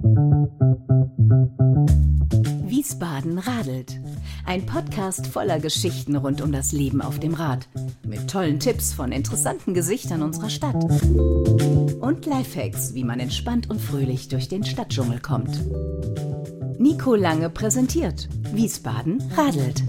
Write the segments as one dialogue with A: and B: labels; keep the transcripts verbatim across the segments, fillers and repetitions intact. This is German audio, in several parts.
A: Wiesbaden radelt. Ein Podcast voller Geschichten rund um das Leben auf dem Rad. Mit tollen Tipps von interessanten Gesichtern unserer Stadt. Und Lifehacks, wie man entspannt und fröhlich durch den Stadtdschungel kommt. Nico Lange präsentiert. Wiesbaden radelt.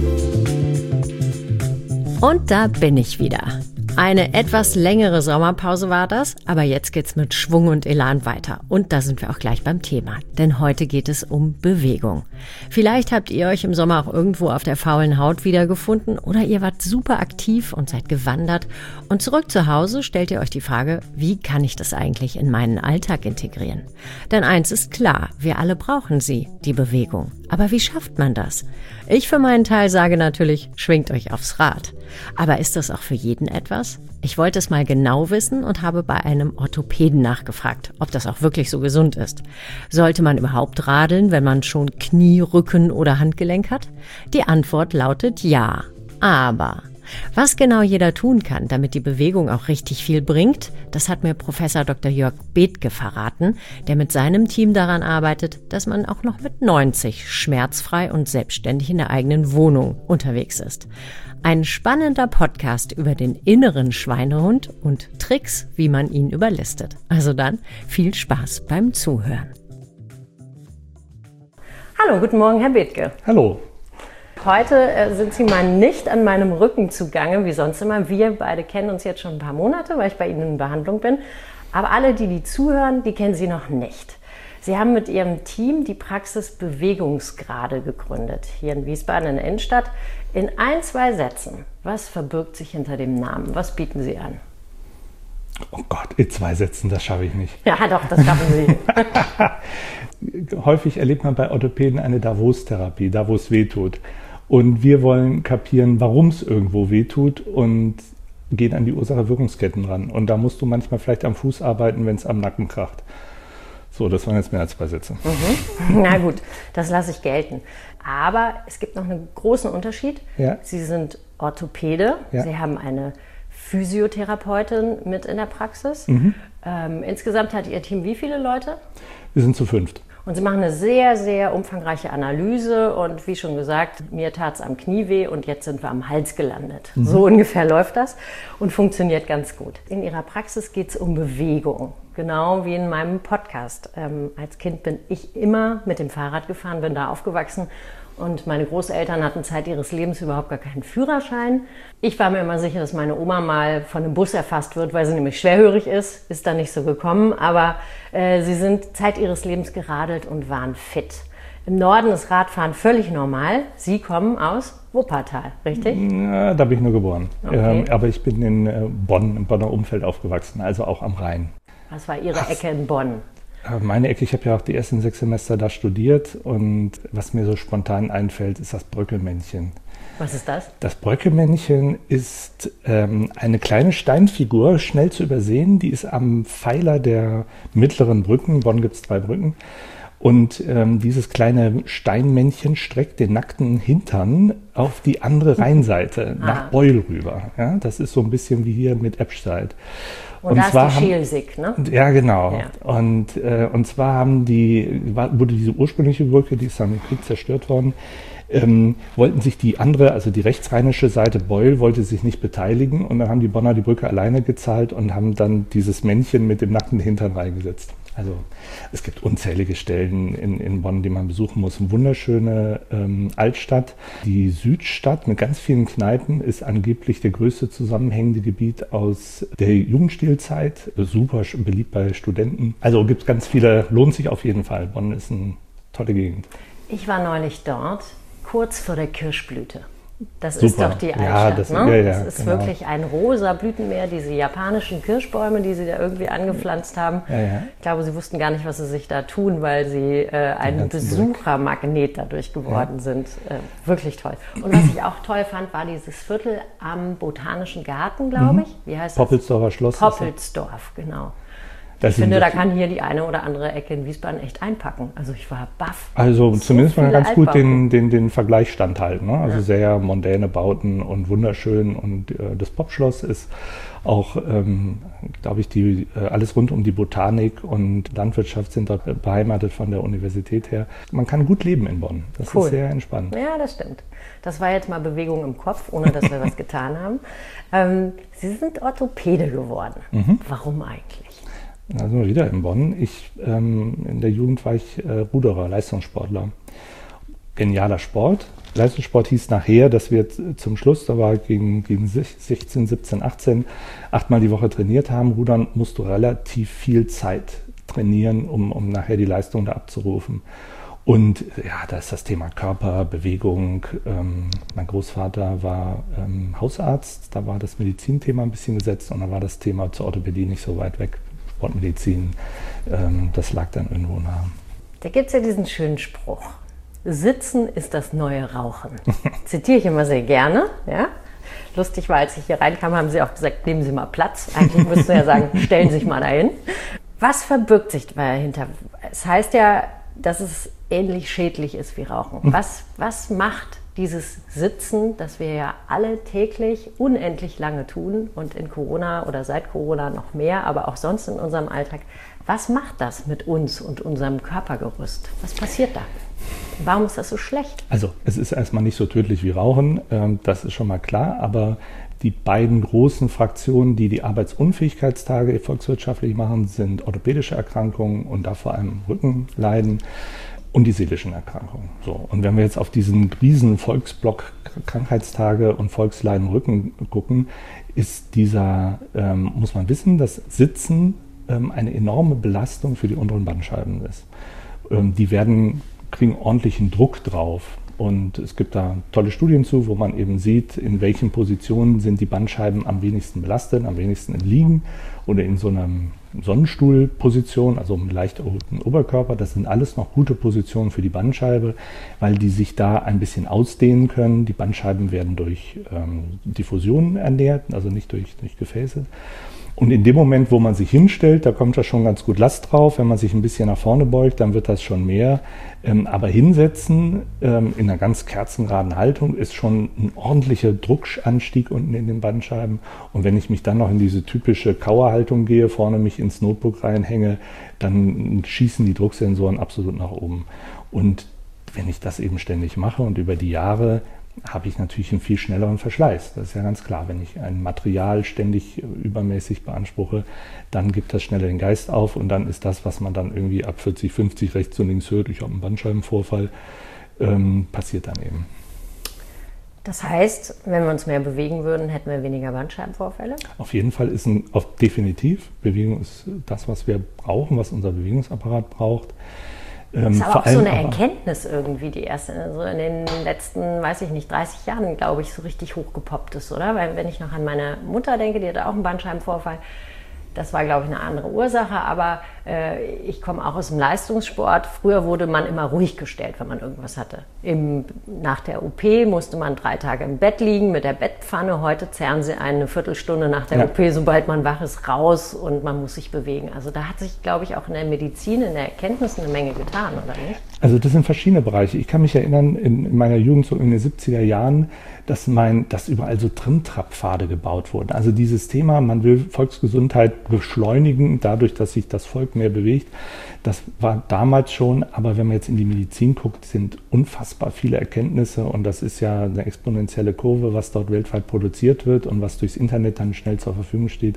B: Und da bin ich wieder. Eine etwas längere Sommerpause war das, aber jetzt geht's mit Schwung und Elan weiter. Und da sind wir auch gleich beim Thema, denn heute geht es um Bewegung. Vielleicht habt ihr euch im Sommer auch irgendwo auf der faulen Haut wiedergefunden oder ihr wart super aktiv und seid gewandert. Und zurück zu Hause stellt ihr euch die Frage, wie kann ich das eigentlich in meinen Alltag integrieren? Denn eins ist klar, wir alle brauchen sie, die Bewegung. Aber wie schafft man das? Ich für meinen Teil sage natürlich, schwingt euch aufs Rad. Aber ist das auch für jeden etwas? Ich wollte es mal genau wissen und habe bei einem Orthopäden nachgefragt, ob das auch wirklich so gesund ist. Sollte man überhaupt radeln, wenn man schon Knie, Rücken oder Handgelenk hat? Die Antwort lautet ja. Aber was genau jeder tun kann, damit die Bewegung auch richtig viel bringt, das hat mir Professor Doktor Jörg Bethke verraten, der mit seinem Team daran arbeitet, dass man auch noch mit neunzig schmerzfrei und selbstständig in der eigenen Wohnung unterwegs ist. Ein spannender Podcast über den inneren Schweinehund und Tricks, wie man ihn überlistet. Also dann viel Spaß beim Zuhören. Hallo, guten Morgen, Herr Bethke.
C: Hallo.
B: Heute äh, sind Sie mal nicht an meinem Rücken zugange, wie sonst immer. Wir beide kennen uns jetzt schon ein paar Monate, weil ich bei Ihnen in Behandlung bin. Aber alle, die die zuhören, die kennen Sie noch nicht. Sie haben mit Ihrem Team die Praxis Bewegungsgrade gegründet, hier in Wiesbaden in der Innenstadt. In ein, zwei Sätzen, was verbirgt sich hinter dem Namen? Was bieten Sie an?
C: Oh Gott, in zwei Sätzen, das schaffe ich nicht.
B: Ja, doch, das schaffen
C: Sie. Häufig erlebt man bei Orthopäden eine Davos-Therapie, da wo es weh tut. Und wir wollen kapieren, warum es irgendwo wehtut und gehen an die Ursache-Wirkungsketten ran. Und da musst du manchmal vielleicht am Fuß arbeiten, wenn es am Nacken kracht. So, das waren jetzt mehr als zwei Sätze.
B: Mhm. Na gut, das lasse ich gelten. Aber es gibt noch einen großen Unterschied.
C: Ja.
B: Sie sind Orthopäde,
C: ja.
B: Sie haben eine Physiotherapeutin mit in der Praxis.
C: Mhm.
B: Ähm, insgesamt hat Ihr Team wie viele Leute?
C: Wir sind zu fünft.
B: Und Sie machen eine sehr, sehr umfangreiche Analyse und wie schon gesagt, mir tat es am Knie weh und jetzt sind wir am Hals gelandet. Mhm. So ungefähr läuft das und funktioniert ganz gut. In Ihrer Praxis geht es um Bewegung, genau wie in meinem Podcast. Ähm, als Kind bin ich immer mit dem Fahrrad gefahren, bin da aufgewachsen und meine Großeltern hatten Zeit ihres Lebens überhaupt gar keinen Führerschein. Ich war mir immer sicher, dass meine Oma mal von einem Bus erfasst wird, weil sie nämlich schwerhörig ist. Ist dann nicht so gekommen, aber äh, sie sind Zeit ihres Lebens geradelt und waren fit. Im Norden ist Radfahren völlig normal. Sie kommen aus Wuppertal, richtig?
C: Ja, da bin ich nur geboren.
B: Okay.
C: Ähm, aber ich bin in äh, Bonn, im Bonner Umfeld aufgewachsen, also auch am Rhein.
B: Was war Ihre
C: Ach.
B: Ecke in Bonn?
C: Meine Ecke, ich habe ja auch die ersten sechs Semester da studiert und was mir so spontan einfällt, ist das Bröckelmännchen.
B: Was ist das?
C: Das Bröckelmännchen ist ähm, eine kleine Steinfigur, schnell zu übersehen. Die ist am Pfeiler der mittleren Brücken. In Bonn gibt es zwei Brücken. Und ähm, dieses kleine Steinmännchen streckt den nackten Hintern auf die andere Rheinseite,
B: ah.
C: nach Beul rüber. Ja, das ist so ein bisschen wie hier mit Eppstein.
B: Und,
C: und
B: da
C: zwar
B: ist die
C: haben,
B: Schelsig, ne?
C: Ja, genau.
B: Ja.
C: Und, äh, und zwar haben die, war, wurde diese ursprüngliche Brücke, die ist dann im Krieg zerstört worden, ähm, wollten sich die andere, also die rechtsrheinische Seite Beul, wollte sich nicht beteiligen und dann haben die Bonner die Brücke alleine gezahlt und haben dann dieses Männchen mit dem nackten Hintern reingesetzt. Also es gibt unzählige Stellen in, in Bonn, die man besuchen muss. Eine wunderschöne ähm, Altstadt. Die Südstadt mit ganz vielen Kneipen ist angeblich der größte zusammenhängende Gebiet aus der Jugendstilzeit. Super beliebt bei Studenten. Also gibt es ganz viele, lohnt sich auf jeden Fall. Bonn ist eine tolle Gegend.
B: Ich war neulich dort, kurz vor der Kirschblüte. Das
C: Super.
B: ist doch die Altstadt,
C: ja, das,
B: ne?
C: Ja, ja,
B: das ist
C: genau.
B: wirklich ein rosa Blütenmeer, diese japanischen Kirschbäume, die sie da irgendwie angepflanzt haben.
C: Ja, ja.
B: Ich glaube, sie wussten gar nicht, was sie sich da tun, weil sie äh, ein Besuchermagnet dadurch geworden ja. sind. Äh, wirklich toll. Und was ich auch toll fand, war dieses Viertel am Botanischen Garten, glaube ich. Wie heißt das?
C: Poppelsdorfer Schloss.
B: Poppelsdorf, genau. Ich finde, da kann hier die eine oder andere Ecke in Wiesbaden echt einpacken. Also ich war baff.
C: Also
B: so
C: zumindest mal ganz
B: Altbauten.
C: gut den, den, den Vergleich standhalten. Ne? Also
B: ja.
C: sehr mondäne Bauten und wunderschön. Und äh, das Popschloss ist auch, ähm, glaube ich, die, äh, alles rund um die Botanik und Landwirtschaft sind dort beheimatet von der Universität her. Man kann gut leben in Bonn. Das
B: cool.
C: ist sehr entspannt.
B: Ja, das stimmt. Das war jetzt mal Bewegung im Kopf, ohne dass wir was getan haben. Ähm, Sie sind Orthopäde geworden. Mhm. Warum eigentlich?
C: Also wieder in Bonn. Ich, ähm, in der Jugend war ich äh, Ruderer, Leistungssportler. Genialer Sport. Leistungssport hieß nachher, dass wir zum Schluss, da war gegen, gegen sechzehn, siebzehn, achtzehn, achtmal die Woche trainiert haben. Rudern musst du relativ viel Zeit trainieren, um, um nachher die Leistung da abzurufen. Und ja, da ist das Thema Körper, Bewegung. Ähm, mein Großvater war ähm, Hausarzt, da war das Medizinthema ein bisschen gesetzt und da war das Thema zur Orthopädie nicht so weit weg. Sportmedizin, ähm, das lag dann irgendwo nah.
B: Da gibt es ja diesen schönen Spruch. Sitzen ist das neue Rauchen. Zitiere ich immer sehr gerne. Ja? Lustig war, als ich hier reinkam, haben Sie auch gesagt, nehmen Sie mal Platz. Eigentlich müssten Sie ja sagen, stellen Sie sich mal dahin. Was verbirgt sich dahinter? Es heißt ja, dass es ähnlich schädlich ist wie Rauchen. Was, was macht dieses Sitzen, das wir ja alle täglich unendlich lange tun und in Corona oder seit Corona noch mehr, aber auch sonst in unserem Alltag, was macht das mit uns und unserem Körpergerüst? Was passiert da? Warum ist das so schlecht?
C: Also es ist erstmal nicht so tödlich wie Rauchen, das ist schon mal klar, aber die beiden großen Fraktionen, die die Arbeitsunfähigkeitstage volkswirtschaftlich machen, sind orthopädische Erkrankungen und da vor allem Rückenleiden und die seelischen Erkrankungen. So, und wenn wir jetzt auf diesen riesen Volksblock Krankheitstage und Volksleiden Rücken gucken, ist dieser, ähm, muss man wissen, dass Sitzen ähm, eine enorme Belastung für die unteren Bandscheiben ist. Ähm, die werden, kriegen ordentlichen Druck drauf. Und es gibt da tolle Studien zu, wo man eben sieht, in welchen Positionen sind die Bandscheiben am wenigsten belastet, am wenigsten im Liegen oder in so einer Sonnenstuhlposition, also einem leicht erhobenen Oberkörper. Das sind alles noch gute Positionen für die Bandscheibe, weil die sich da ein bisschen ausdehnen können. Die Bandscheiben werden durch ähm, Diffusion ernährt, also nicht durch, durch Gefäße. Und in dem Moment, wo man sich hinstellt, da kommt da schon ganz gut Last drauf. Wenn man sich ein bisschen nach vorne beugt, dann wird das schon mehr. Ähm, aber hinsetzen ähm, in einer ganz kerzengeraden Haltung ist schon ein ordentlicher Druckanstieg unten in den Bandscheiben. Und wenn ich mich dann noch in diese typische Kauerhaltung gehe, vorne mich ins Notebook reinhänge, dann schießen die Drucksensoren absolut nach oben. Und wenn ich das eben ständig mache und über die Jahre, habe ich natürlich einen viel schnelleren Verschleiß. Das ist ja ganz klar. Wenn ich ein Material ständig übermäßig beanspruche, dann gibt das schneller den Geist auf und dann ist das, was man dann irgendwie ab vierzig, fünfzig rechts und links hört, ich habe einen Bandscheibenvorfall, ähm, passiert dann eben.
B: Das heißt, wenn wir uns mehr bewegen würden, hätten wir weniger Bandscheibenvorfälle?
C: Auf jeden Fall ist ein, auf, definitiv, Bewegung ist das, was wir brauchen, was unser Bewegungsapparat braucht.
B: Das ist aber auch so eine Erkenntnis irgendwie, die erst so in den letzten, weiß ich nicht, dreißig Jahren, glaube ich, so richtig hochgepoppt ist, oder? Weil wenn ich noch an meine Mutter denke, die hatte auch einen Bandscheibenvorfall, das war, glaube ich, eine andere Ursache, aber äh, ich komme auch aus dem Leistungssport. Früher wurde man immer ruhig gestellt, wenn man irgendwas hatte. Im, nach der O P musste man drei Tage im Bett liegen mit der Bettpfanne. Heute zerren sie eine Viertelstunde nach der ja. O P, sobald man wach ist, raus und man muss sich bewegen. Also da hat sich, glaube ich, auch in der Medizin, in der Erkenntnis eine Menge getan, oder nicht?
C: Also das sind verschiedene Bereiche. Ich kann mich erinnern, in, in meiner Jugend, so in den siebziger Jahren, dass, mein, dass überall so Trimtrappfade gebaut wurden. Also dieses Thema, man will Volksgesundheit beschleunigen, dadurch, dass sich das Volk mehr bewegt. Das war damals schon, aber wenn man jetzt in die Medizin guckt, sind unfassbar viele Erkenntnisse und das ist ja eine exponentielle Kurve, was dort weltweit produziert wird und was durchs Internet dann schnell zur Verfügung steht.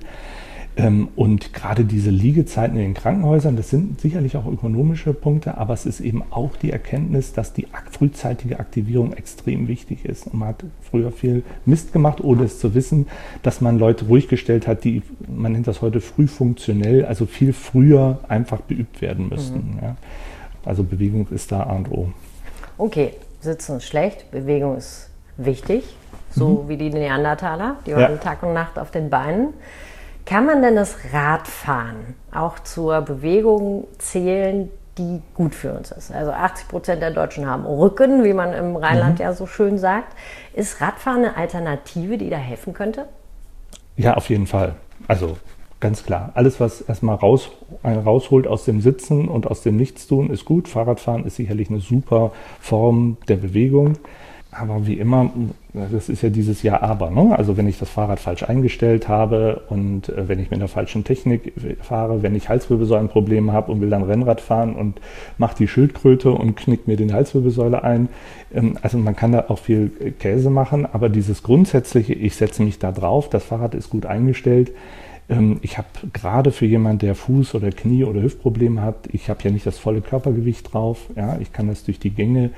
C: Und gerade diese Liegezeiten in den Krankenhäusern, das sind sicherlich auch ökonomische Punkte, aber es ist eben auch die Erkenntnis, dass die frühzeitige Aktivierung extrem wichtig ist. Und man hat früher viel Mist gemacht, ohne es zu wissen, dass man Leute ruhig gestellt hat, die, man nennt das heute frühfunktionell, also viel früher einfach beübt werden müssten. Mhm. Ja. Also Bewegung ist da A und O.
B: Okay, Sitzen ist schlecht, Bewegung ist wichtig, so mhm. wie die Neandertaler, die waren ja. Tag und Nacht auf den Beinen. Kann man denn das Radfahren auch zur Bewegung zählen, die gut für uns ist? Also achtzig Prozent der Deutschen haben Rücken, wie man im Rheinland mhm. ja so schön sagt. Ist Radfahren eine Alternative, die da helfen könnte?
C: Ja, auf jeden Fall. Also Ganz klar. Alles, was erstmal raus, einen rausholt aus dem Sitzen und aus dem Nichtstun, ist gut. Fahrradfahren ist sicherlich eine super Form der Bewegung. Aber wie immer, das ist ja dieses Ja, aber. Ne? Also wenn ich das Fahrrad falsch eingestellt habe und äh, wenn ich mit der falschen Technik fahre, wenn ich Halswirbelsäulenprobleme habe und will dann Rennrad fahren und mache die Schildkröte und knickt mir die Halswirbelsäule ein. Ähm, also man kann da auch viel Käse machen, aber dieses grundsätzliche, ich setze mich da drauf, das Fahrrad ist gut eingestellt. Ähm, ich habe gerade für jemanden, der Fuß- oder Knie- oder Hüftprobleme hat, ich habe ja nicht das volle Körpergewicht drauf. Ja? Ich kann das durch die Gänge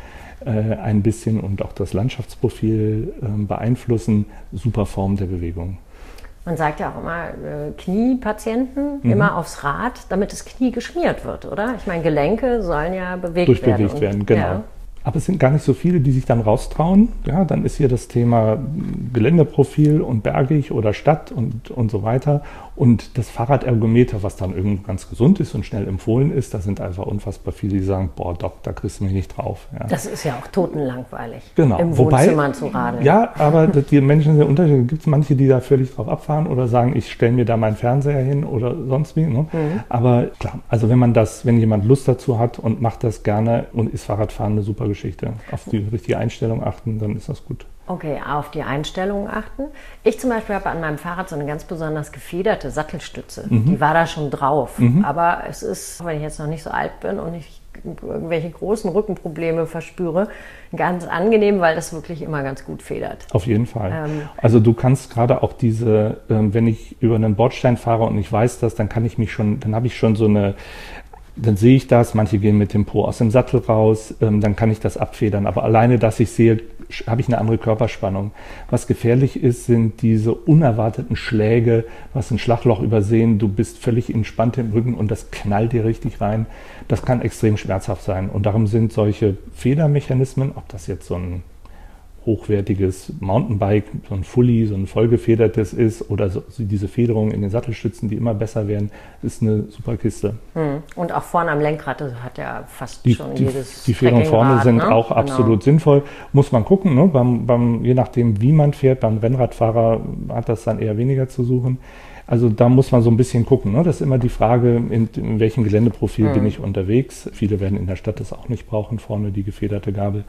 C: ein bisschen und auch das Landschaftsprofil äh, beeinflussen. Super Form der Bewegung.
B: Man sagt ja auch immer, äh, Kniepatienten mhm. immer aufs Rad, damit das Knie geschmiert wird, oder? Ich meine, Gelenke sollen ja bewegt
C: Durchbewegt
B: werden.
C: werden, genau. Ja. Aber es sind gar nicht so viele, die sich dann raustrauen. Ja, dann ist hier das Thema Geländeprofil und bergig oder Stadt und, und so weiter. Und das Fahrradergometer, was dann irgendwie ganz gesund ist und schnell empfohlen ist, da sind einfach unfassbar viele, die sagen, boah, Doc, da kriegst du mich nicht drauf. Ja.
B: Das ist ja auch totenlangweilig,
C: genau.
B: im
C: Wobei,
B: Wohnzimmer zu radeln.
C: Ja, aber die Menschen sind unterschiedlich. Gibt es manche, die da völlig drauf abfahren oder sagen, ich stelle mir da meinen Fernseher hin oder sonst wie. Ne? Mhm. Aber klar, also wenn man das, wenn jemand Lust dazu hat und macht das gerne und ist Fahrradfahren eine super Geschichte, auf die richtige Einstellung achten, dann ist das gut.
B: Okay, auf die Einstellungen achten. Ich zum Beispiel habe an meinem Fahrrad so eine ganz besonders gefederte Sattelstütze. Mhm. Die war da schon drauf. Mhm. Aber es ist, wenn ich jetzt noch nicht so alt bin und ich irgendwelche großen Rückenprobleme verspüre, ganz angenehm, weil das wirklich immer ganz gut federt.
C: Auf jeden Fall. Ähm, also du kannst gerade auch diese, ähm, wenn ich über einen Bordstein fahre und ich weiß das, dann kann ich mich schon, dann habe ich schon so eine, dann sehe ich das, manche gehen mit dem Po aus dem Sattel raus, ähm, dann kann ich das abfedern. Aber alleine, dass ich sehe, habe ich eine andere Körperspannung. Was gefährlich ist, sind diese unerwarteten Schläge, du hast ein Schlagloch übersehen, du bist völlig entspannt im Rücken und das knallt dir richtig rein. Das kann extrem schmerzhaft sein. Und darum sind solche Federmechanismen, ob das jetzt so ein hochwertiges Mountainbike, so ein Fully, so ein vollgefedertes ist oder so, so diese Federung in den Sattelstützen, die immer besser werden, ist eine super Kiste.
B: Hm. Und auch vorne am Lenkrad hat ja fast
C: die,
B: schon
C: die,
B: jedes
C: Die Federungen vorne sind ne? auch absolut genau. sinnvoll. Muss man gucken, ne? beim, beim, je nachdem wie man fährt, beim Rennradfahrer hat das dann eher weniger zu suchen. Also da muss man so ein bisschen gucken. Ne? Das ist immer die Frage, in, in welchem Geländeprofil hm. bin ich unterwegs. Viele werden in der Stadt das auch nicht brauchen, vorne die gefederte Gabel.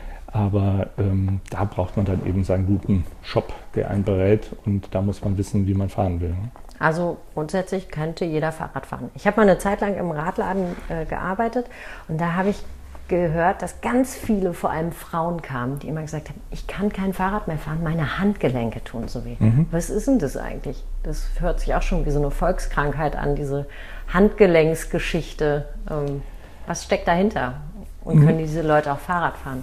C: Aber ähm, da braucht man dann eben seinen guten Shop, der einen berät. Und da muss man wissen, wie man fahren will.
B: Also grundsätzlich könnte jeder Fahrrad fahren. Ich habe mal eine Zeit lang im Radladen äh, gearbeitet und da habe ich gehört, dass ganz viele, vor allem Frauen kamen, die immer gesagt haben, ich kann kein Fahrrad mehr fahren, meine Handgelenke tun so weh. Mhm. Was ist denn das eigentlich? Das hört sich auch schon wie so eine Volkskrankheit an, diese Handgelenksgeschichte. Ähm, was steckt dahinter? Und können mhm. diese Leute auch Fahrrad fahren?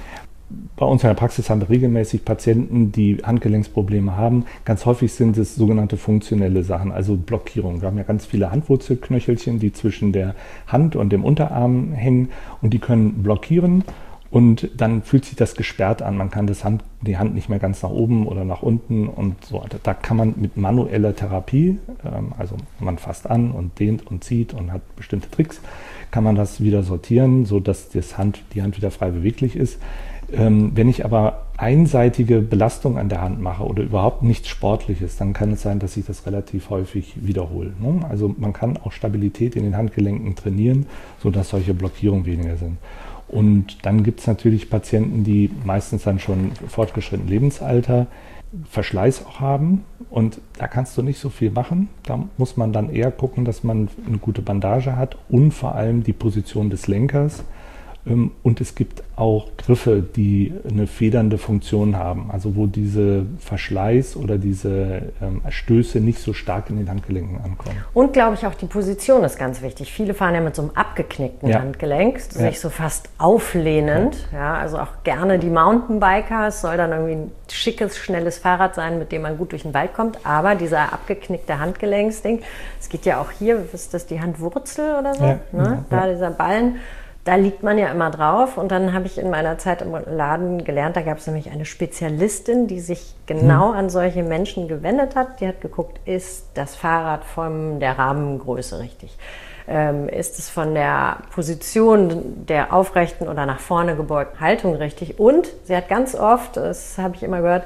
C: Bei uns in der Praxis haben wir regelmäßig Patienten, die Handgelenksprobleme haben. Ganz häufig sind es sogenannte funktionelle Sachen, also Blockierungen. Wir haben ja ganz viele Handwurzelknöchelchen, die zwischen der Hand und dem Unterarm hängen und die können blockieren und dann fühlt sich das gesperrt an. Man kann das Hand, die Hand nicht mehr ganz nach oben oder nach unten und so. Da kann man mit manueller Therapie, also man fasst an und dehnt und zieht und hat bestimmte Tricks, kann man das wieder sortieren, sodass das Hand, die Hand wieder frei beweglich ist. Ähm, wenn ich aber einseitige Belastung an der Hand mache oder überhaupt nichts Sportliches, dann kann es sein, dass ich das relativ häufig wiederhole. Ne? Also man kann auch Stabilität in den Handgelenken trainieren, sodass solche Blockierungen weniger sind. Und dann gibt es natürlich Patienten, die meistens dann schon fortgeschrittenen Lebensalter Verschleiß auch haben und da kannst du nicht so viel machen. Da muss man dann eher gucken, dass man eine gute Bandage hat und vor allem die Position des Lenkers. Und es gibt auch Griffe, die eine federnde Funktion haben, also wo diese Verschleiß oder diese ähm, Stöße nicht so stark in den Handgelenken ankommen.
B: Und glaube ich auch die Position ist ganz wichtig. Viele fahren ja mit so einem abgeknickten ja. Handgelenk, sich ja. so fast auflehnend. Ja. Ja, also auch gerne die Mountainbiker. Es soll dann irgendwie ein schickes, schnelles Fahrrad sein, mit dem man gut durch den Wald kommt. Aber dieser abgeknickte Handgelenksding, es geht ja auch hier, ist das die Handwurzel oder so?
C: Ja,
B: ne?
C: ja.
B: Da dieser Ballen. Da liegt man ja immer drauf und dann habe ich in meiner Zeit im Laden gelernt, da gab es nämlich eine Spezialistin, die sich genau an solche Menschen gewendet hat. Die hat geguckt, ist das Fahrrad von der Rahmengröße richtig? Ähm, ist es von der Position der aufrechten oder nach vorne gebeugten Haltung richtig? Und sie hat ganz oft, das habe ich immer gehört,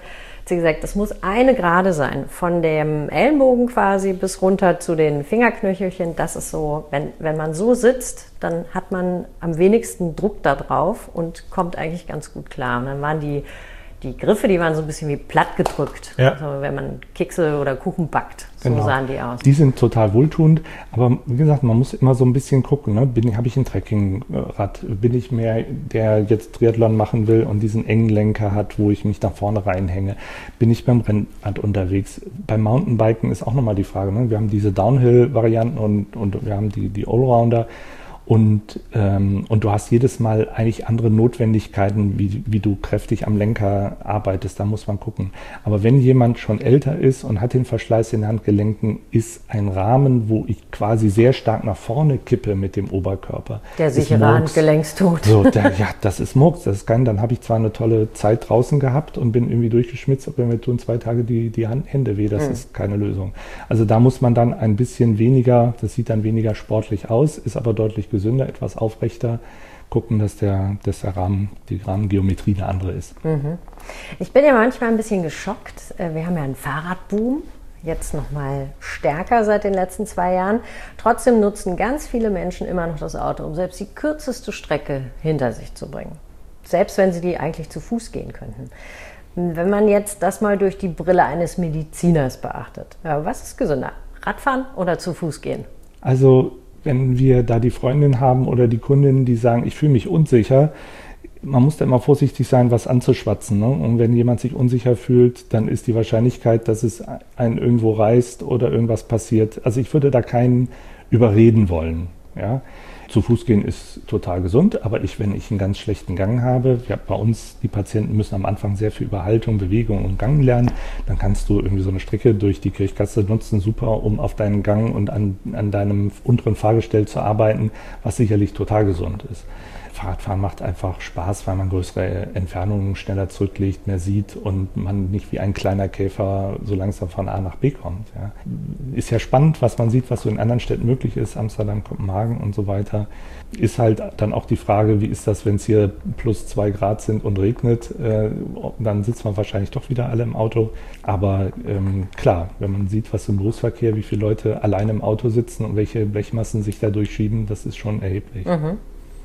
B: hat sie gesagt, es muss eine Gerade sein, von dem Ellenbogen quasi bis runter zu den Fingerknöchelchen. Das ist so, wenn, wenn man so sitzt, dann hat man am wenigsten Druck da drauf und kommt eigentlich ganz gut klar. Und dann waren die, die Griffe, die waren so ein bisschen wie platt gedrückt, ja. Also wenn man Kekse oder Kuchen backt. So genau. Sahen die aus.
C: Die sind total wohltuend, aber wie gesagt, man muss immer so ein bisschen gucken. Ne? Bin, habe ich ein Trekkingrad? Bin ich mehr, der jetzt Triathlon machen will und diesen engen Lenker hat, wo ich mich nach vorne reinhänge? Bin ich beim Rennrad unterwegs? Beim Mountainbiken ist auch nochmal die Frage. Ne? Wir haben diese Downhill-Varianten und, und wir haben die, die Allrounder. Und, ähm, und du hast jedes Mal eigentlich andere Notwendigkeiten, wie, wie du kräftig am Lenker arbeitest. Da muss man gucken. Aber wenn jemand schon älter ist und hat den Verschleiß in den Handgelenken, ist ein Rahmen, wo ich quasi sehr stark nach vorne kippe mit dem Oberkörper.
B: Der sichere Handgelenkstod.
C: So, der, ja, das ist Murks. Das ist kein, dann habe ich zwar eine tolle Zeit draußen gehabt und bin irgendwie durchgeschmitzt, aber mir tun zwei Tage die, die Hand, Hände weh. Das mhm. ist keine Lösung. Also da muss man dann ein bisschen weniger, das sieht dann weniger sportlich aus, ist aber deutlich gesünder, etwas aufrechter, gucken, dass der, dass der Rahmen, die Rahmengeometrie eine andere ist.
B: Mhm. Ich bin ja manchmal ein bisschen geschockt. Wir haben ja einen Fahrradboom, jetzt noch mal stärker seit den letzten zwei Jahren. Trotzdem nutzen ganz viele Menschen immer noch das Auto, um selbst die kürzeste Strecke hinter sich zu bringen. Selbst wenn sie die eigentlich zu Fuß gehen könnten. Wenn man jetzt das mal durch die Brille eines Mediziners beachtet, was ist gesünder? Radfahren oder zu Fuß gehen?
C: Also wenn wir da die Freundin haben oder die Kundin, die sagen, ich fühle mich unsicher, man muss da immer vorsichtig sein, was anzuschwatzen. Ne? Und wenn jemand sich unsicher fühlt, dann ist die Wahrscheinlichkeit, dass es einen irgendwo reißt oder irgendwas passiert. Also ich würde da keinen überreden wollen. Ja? Zu Fuß gehen ist total gesund, aber ich, wenn ich einen ganz schlechten Gang habe, ja, bei uns, die Patienten müssen am Anfang sehr viel über Haltung, Bewegung und Gang lernen, dann kannst du irgendwie so eine Strecke durch die Kirchgasse nutzen, super, um auf deinen Gang und an, an deinem unteren Fahrgestell zu arbeiten, was sicherlich total gesund ist. Fahrradfahren macht einfach Spaß, weil man größere Entfernungen schneller zurücklegt, mehr sieht und man nicht wie ein kleiner Käfer so langsam von A nach B kommt. Ja. Ist ja spannend, was man sieht, was so in anderen Städten möglich ist, Amsterdam, Kopenhagen und so weiter. Ist halt dann auch die Frage, wie ist das, wenn es hier plus zwei Grad sind und regnet, äh, dann sitzt man wahrscheinlich doch wieder alle im Auto. Aber ähm, klar, wenn man sieht, was im Berufsverkehr, wie viele Leute alleine im Auto sitzen und welche Blechmassen sich da durchschieben, das ist schon erheblich.
B: Mhm.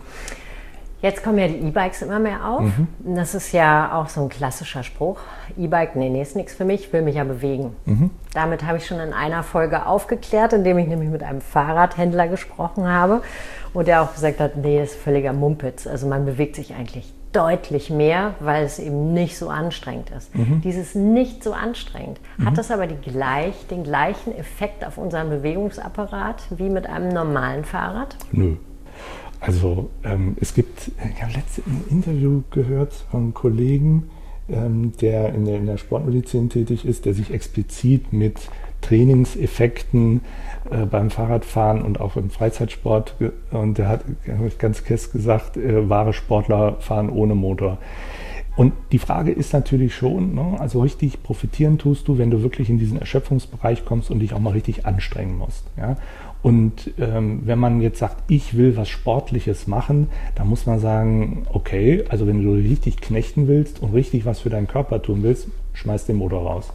B: Jetzt kommen ja die E-Bikes immer mehr auf. Mhm. Das ist ja auch so ein klassischer Spruch. E-Bike, nee, nee, ist nichts für mich, will mich ja bewegen. Mhm. Damit habe ich schon in einer Folge aufgeklärt, indem ich nämlich mit einem Fahrradhändler gesprochen habe und der auch gesagt hat, nee, das ist völliger Mumpitz. Also man bewegt sich eigentlich deutlich mehr, weil es eben nicht so anstrengend ist. Mhm. Dieses nicht so anstrengend, mhm. hat das aber die gleich, den gleichen Effekt auf unseren Bewegungsapparat wie mit einem normalen Fahrrad?
C: Nö. Also ähm, es gibt, ich habe letztens ein Interview gehört von einem Kollegen, ähm, der, in der in der Sportmedizin tätig ist, der sich explizit mit Trainingseffekten äh, beim Fahrradfahren und auch im Freizeitsport, und der hat ganz kess gesagt, äh, wahre Sportler fahren ohne Motor. Und die Frage ist natürlich schon, ne, also richtig profitieren tust du, wenn du wirklich in diesen Erschöpfungsbereich kommst und dich auch mal richtig anstrengen musst. Ja? Und ähm, wenn man jetzt sagt, ich will was Sportliches machen, dann muss man sagen, okay, also wenn du richtig knechten willst und richtig was für deinen Körper tun willst, schmeiß den Motor raus.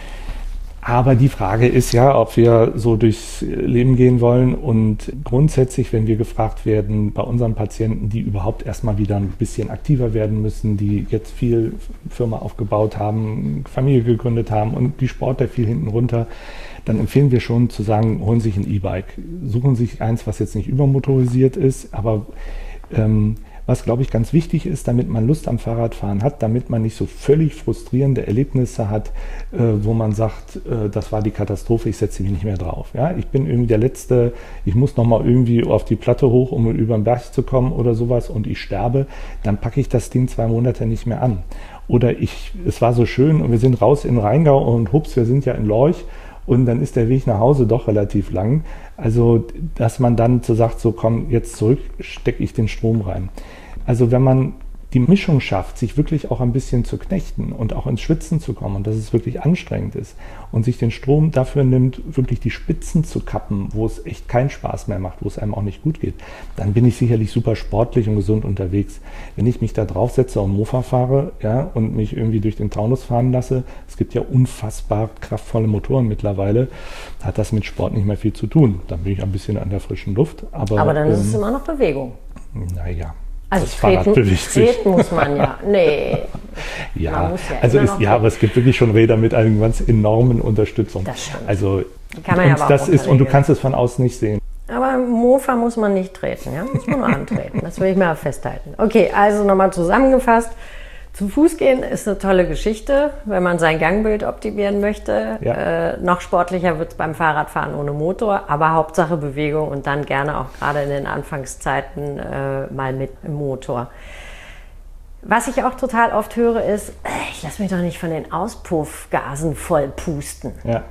C: Aber die Frage ist ja, ob wir so durchs Leben gehen wollen, und grundsätzlich, wenn wir gefragt werden bei unseren Patienten, die überhaupt erstmal wieder ein bisschen aktiver werden müssen, die jetzt viel Firma aufgebaut haben, Familie gegründet haben und die Sportler viel hinten runter, dann empfehlen wir schon zu sagen, holen sich ein E-Bike. Suchen sich eins, was jetzt nicht übermotorisiert ist, aber ähm, was, glaube ich, ganz wichtig ist, damit man Lust am Fahrradfahren hat, damit man nicht so völlig frustrierende Erlebnisse hat, äh, wo man sagt, äh, das war die Katastrophe, ich setze mich nicht mehr drauf. Ja? Ich bin irgendwie der Letzte, ich muss nochmal irgendwie auf die Platte hoch, um über den Berg zu kommen oder sowas, und ich sterbe, dann packe ich das Ding zwei Monate nicht mehr an. Oder ich, es war so schön und wir sind raus in Rheingau und hups, wir sind ja in Lorch. Und dann ist der Weg nach Hause doch relativ lang. Also, dass man dann so sagt, so komm, jetzt zurück, stecke ich den Strom rein. Also wenn man die Mischung schafft, sich wirklich auch ein bisschen zu knechten und auch ins Schwitzen zu kommen und dass es wirklich anstrengend ist und sich den Strom dafür nimmt, wirklich die Spitzen zu kappen, wo es echt keinen Spaß mehr macht, wo es einem auch nicht gut geht, dann bin ich sicherlich super sportlich und gesund unterwegs. Wenn ich mich da draufsetze und Mofa fahre, ja, und mich irgendwie durch den Taunus fahren lasse, es gibt ja unfassbar kraftvolle Motoren mittlerweile, hat das mit Sport nicht mehr viel zu tun. Dann bin ich ein bisschen an der frischen Luft. Aber,
B: aber dann
C: ähm,
B: ist es immer noch Bewegung.
C: Naja.
B: Also
C: das Fahrrad
B: treten,
C: bewegt sich.
B: Treten muss man ja. Nee.
C: Ja,
B: man muss ja
C: also
B: immer
C: ist,
B: noch
C: ja, aber es gibt wirklich schon Räder mit einer ganz enormen Unterstützung.
B: Das stimmt.
C: Also
B: Die kann man ja
C: und
B: aber
C: das
B: auch
C: ist und du
B: runterregeln.
C: kannst es von außen nicht sehen.
B: Aber im Mofa muss man nicht treten, ja? Muss man nur antreten. Das will ich mir festhalten. Okay, also nochmal zusammengefasst. Zu Fuß gehen ist eine tolle Geschichte, wenn man sein Gangbild optimieren möchte.
C: Ja.
B: Äh, noch sportlicher wird es beim Fahrradfahren ohne Motor, aber Hauptsache Bewegung und dann gerne auch gerade in den Anfangszeiten äh, mal mit dem Motor. Was ich auch total oft höre ist, ich lasse mich doch nicht von den Auspuffgasen voll pusten.
C: Ja.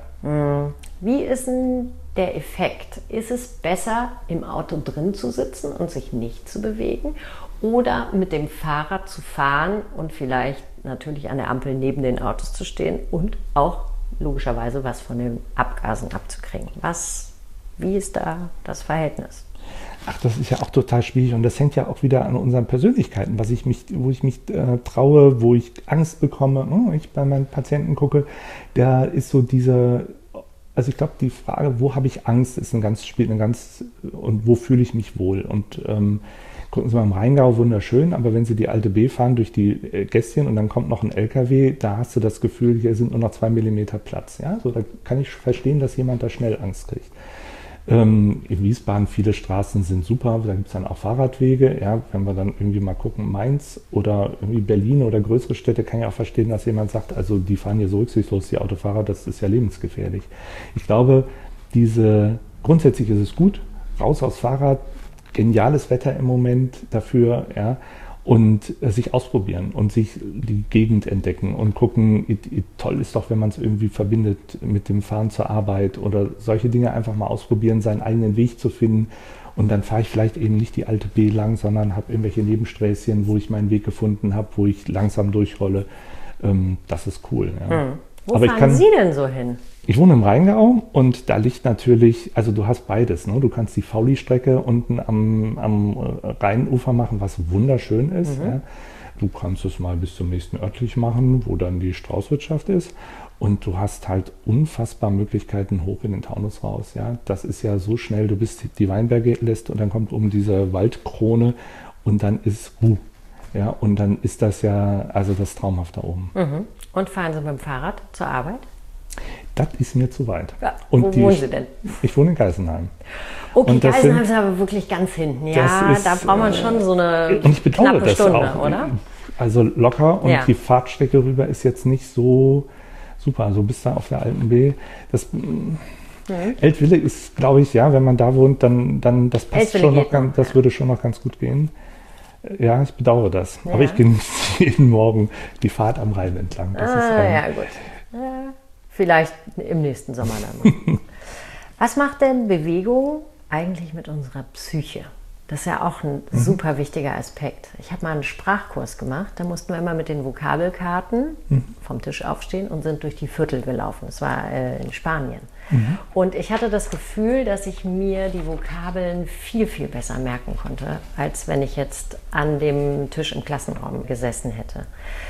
B: Wie ist denn der Effekt? Ist es besser, im Auto drin zu sitzen und sich nicht zu bewegen oder mit dem Fahrrad zu fahren und vielleicht natürlich an der Ampel neben den Autos zu stehen und auch logischerweise was von den Abgasen abzukriegen? Was, wie ist da das Verhältnis?
C: Ach, das ist ja auch total schwierig und das hängt ja auch wieder an unseren Persönlichkeiten, was ich mich, wo ich mich äh, traue, wo ich Angst bekomme. Oh, ich bei meinen Patienten gucke, da ist so diese, also ich glaube, die Frage, wo habe ich Angst, ist eine ganz, spielt eine ganz, und wo fühle ich mich wohl? Und ähm, gucken Sie mal im Rheingau, wunderschön, aber wenn Sie die alte B fahren durch die äh, Gässchen und dann kommt noch ein L K W, da hast du das Gefühl, hier sind nur noch zwei Millimeter Platz. Ja? So, da kann ich verstehen, dass jemand da schnell Angst kriegt. Ähm, in Wiesbaden, viele Straßen sind super, da gibt es dann auch Fahrradwege. Ja, wenn wir dann irgendwie mal gucken, Mainz oder irgendwie Berlin oder größere Städte, kann ich auch verstehen, dass jemand sagt, also die fahren hier so rücksichtslos, die Autofahrer, das ist ja lebensgefährlich. Ich glaube, diese, grundsätzlich ist es gut, raus aufs Fahrrad, geniales Wetter im Moment dafür, ja, und äh, sich ausprobieren und sich die Gegend entdecken und gucken, it, it, toll ist doch, wenn man es irgendwie verbindet mit dem Fahren zur Arbeit oder solche Dinge einfach mal ausprobieren, seinen eigenen Weg zu finden und dann fahre ich vielleicht eben nicht die alte B lang, sondern habe irgendwelche Nebensträßchen, wo ich meinen Weg gefunden habe, wo ich langsam durchrolle. Ähm, das ist cool. Ja.
B: Hm. Wo
C: Aber
B: fahren
C: ich kann,
B: Sie denn so hin?
C: Ich wohne im Rheingau und da liegt natürlich, also du hast beides. Ne? Du kannst die Fauli-Strecke unten am, am Rheinufer machen, was wunderschön ist. Mhm. Ja? Du kannst es mal bis zum nächsten örtlich machen, wo dann die Straußwirtschaft ist. Und du hast halt unfassbar Möglichkeiten hoch in den Taunus raus. Ja? Das ist ja so schnell, du bist die Weinberge lässt und dann kommt um diese Waldkrone und dann ist Ruhe. Ja? Und dann ist das ja, also das traumhaft da oben.
B: Mhm. Und fahren Sie mit dem Fahrrad zur Arbeit?
C: Das ist mir zu weit.
B: Ja,
C: und
B: wo
C: die,
B: wohnen Sie denn?
C: Ich wohne in Geisenheim.
B: Okay,
C: und
B: Geisenheim
C: sind,
B: ist aber wirklich ganz hinten. Ja,
C: ist,
B: da braucht man schon so eine
C: und ich bedauere
B: knappe
C: das
B: Stunde,
C: auch.
B: oder?
C: Also locker und
B: ja.
C: die Fahrtstrecke rüber ist jetzt nicht so super. Also bis da auf der alten B. Das mhm. Eltville ist, glaube ich, ja, wenn man da wohnt, dann, dann das passt
B: Eltville
C: schon noch,
B: noch,
C: ganz, das
B: ja.
C: würde schon noch ganz gut gehen. Ja, ich bedauere das.
B: Ja.
C: Aber ich genieße jeden Morgen die Fahrt am Rhein entlang. Das
B: ah,
C: ist, ähm,
B: ja, gut. Ja, vielleicht im nächsten Sommer dann. Was macht denn Bewegung eigentlich mit unserer Psyche? Das ist ja auch ein mhm. super wichtiger Aspekt. Ich habe mal einen Sprachkurs gemacht, da mussten wir immer mit den Vokabelkarten mhm. vom Tisch aufstehen und sind durch die Viertel gelaufen. Das war äh, in Spanien. Mhm. Und ich hatte das Gefühl, dass ich mir die Vokabeln viel, viel besser merken konnte, als wenn ich jetzt an dem Tisch im Klassenraum gesessen hätte.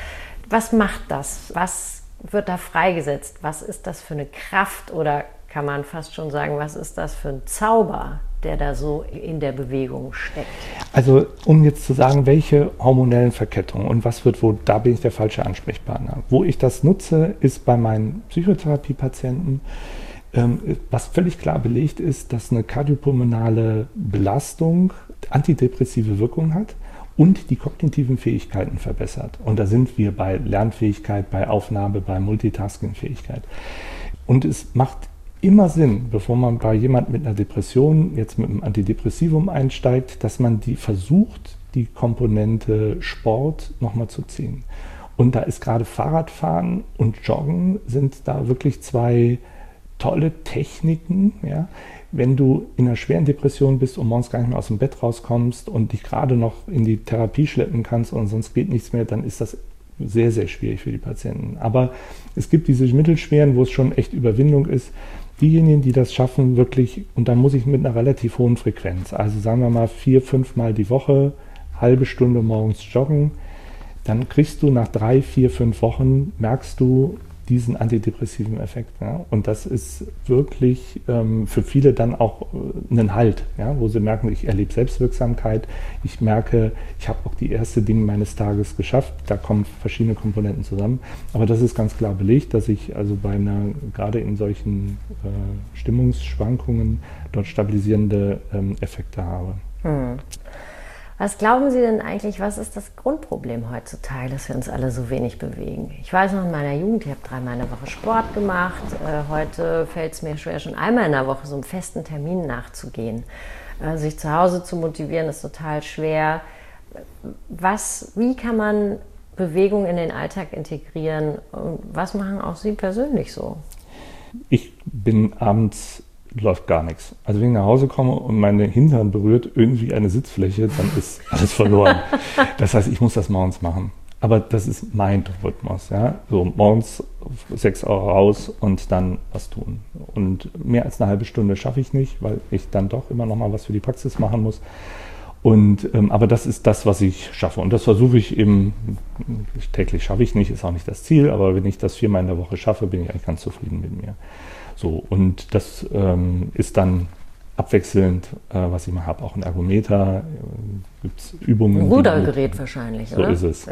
B: Was macht das? Was wird da freigesetzt? Was ist das für eine Kraft oder kann man fast schon sagen, was ist das für ein Zauber, der da so in der Bewegung steckt?
C: Also um jetzt zu sagen, welche hormonellen Verkettungen und was wird wo, da bin ich der falsche Ansprechpartner. Wo ich das nutze, ist bei meinen Psychotherapiepatienten, ähm, was völlig klar belegt ist, dass eine kardiopulmonale Belastung antidepressive Wirkung hat und die kognitiven Fähigkeiten verbessert. Und da sind wir bei Lernfähigkeit, bei Aufnahme, bei Multitasking-Fähigkeit. Und es macht immer Sinn, bevor man bei jemandem mit einer Depression jetzt mit einem Antidepressivum einsteigt, dass man die versucht, die Komponente Sport nochmal zu ziehen. Und da ist gerade Fahrradfahren und Joggen sind da wirklich zwei tolle Techniken, ja, wenn du in einer schweren Depression bist und morgens gar nicht mehr aus dem Bett rauskommst und dich gerade noch in die Therapie schleppen kannst und sonst geht nichts mehr, dann ist das sehr, sehr schwierig für die Patienten. Aber es gibt diese mittelschweren, wo es schon echt Überwindung ist. Diejenigen, die das schaffen, wirklich, und da muss ich mit einer relativ hohen Frequenz, also sagen wir mal vier, fünf Mal die Woche, halbe Stunde morgens joggen, dann kriegst du nach drei, vier, fünf Wochen, merkst du diesen antidepressiven Effekt. Ja? Und das ist wirklich ähm, für viele dann auch äh, ein Halt, ja? Wo sie merken, ich erlebe Selbstwirksamkeit, ich merke, ich habe auch die erste Dinge meines Tages geschafft, da kommen verschiedene Komponenten zusammen. Aber das ist ganz klar belegt, dass ich also bei einer, gerade in solchen äh, Stimmungsschwankungen dort stabilisierende ähm, Effekte habe.
B: Hm. Was glauben Sie denn eigentlich, was ist das Grundproblem heutzutage, dass wir uns alle so wenig bewegen? Ich weiß noch in meiner Jugend, ich habe dreimal in der Woche Sport gemacht. Äh, heute fällt es mir schwer, schon einmal in der Woche so einem festen Termin nachzugehen. Äh, sich zu Hause zu motivieren, ist total schwer. Was, wie kann man Bewegung in den Alltag integrieren? Und was machen auch Sie persönlich so?
C: Ich bin abends... läuft gar nichts. Also wenn ich nach Hause komme und meine Hintern berührt irgendwie eine Sitzfläche, dann ist alles verloren. Das heißt, ich muss das morgens machen. Aber das ist mein Rhythmus. Ja? So morgens sechs Uhr raus und dann was tun. Und mehr als eine halbe Stunde schaffe ich nicht, weil ich dann doch immer noch mal was für die Praxis machen muss. Und, ähm, aber das ist das, was ich schaffe. Und das versuche ich eben, täglich schaffe ich nicht, ist auch nicht das Ziel, aber wenn ich das viermal in der Woche schaffe, bin ich eigentlich ganz zufrieden mit mir. So, und das ähm, ist dann abwechselnd, äh, was ich mal habe, auch ein Ergometer, äh, gibt es Übungen.
B: Ein Rudergerät wahrscheinlich,
C: so
B: oder?
C: So ist es,
B: ja.